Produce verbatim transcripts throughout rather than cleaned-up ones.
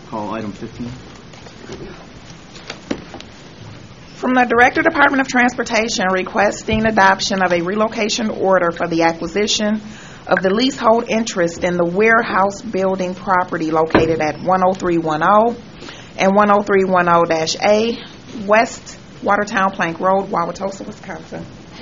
Call item fifteen. From the Director, Department of Transportation, requesting adoption of a relocation order for the acquisition of the leasehold interest in the warehouse building property located at one oh three one oh and one oh three one oh A West Watertown Plank Road, Wauwatosa, Wisconsin.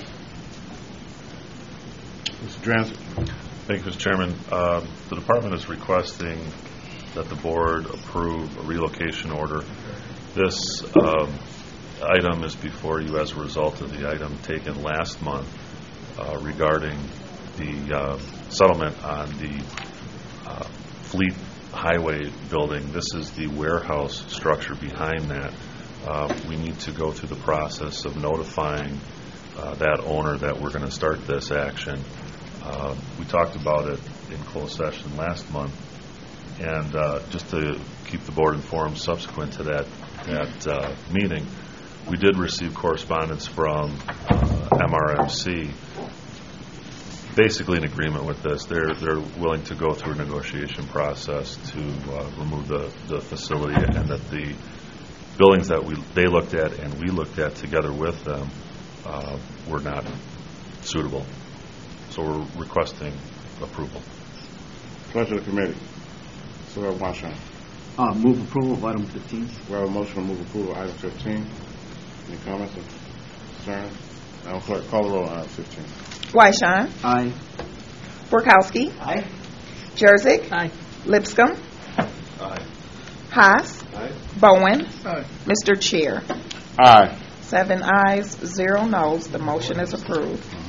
Mister Drancy. Thank you, Mister Chairman. Uh, the department is requesting that the board approve a relocation order. This um, item is before you as a result of the item taken last month uh, regarding the uh, settlement on the uh, Fleet Highway building. This is the warehouse structure behind that. Uh, we need to go through the process of notifying uh, that owner that we're going to start this action. Uh, we talked about it in closed session last month, and uh, just to keep the board informed subsequent to that, that uh, meeting, we did receive correspondence from uh, M R M C, basically in agreement with this. They're they're willing to go through a negotiation process to uh, remove the, the facility, and that the buildings that we they looked at and we looked at together with them uh, were not suitable. So we're requesting approval. Pleasure of the committee. Senator Washington. Uh, move approval of item fifteen. We have a motion to move approval of item fifteen. Any comments or concerns? Madam Clerk, call the roll on item fifteen. Wyshawn. Aye. Borkowski. Aye. Jerzik. Aye. Lipscomb. Aye. Haas. Aye. Bowen. Aye. Mister Chair. Aye. Seven ayes, zero noes. The motion is approved.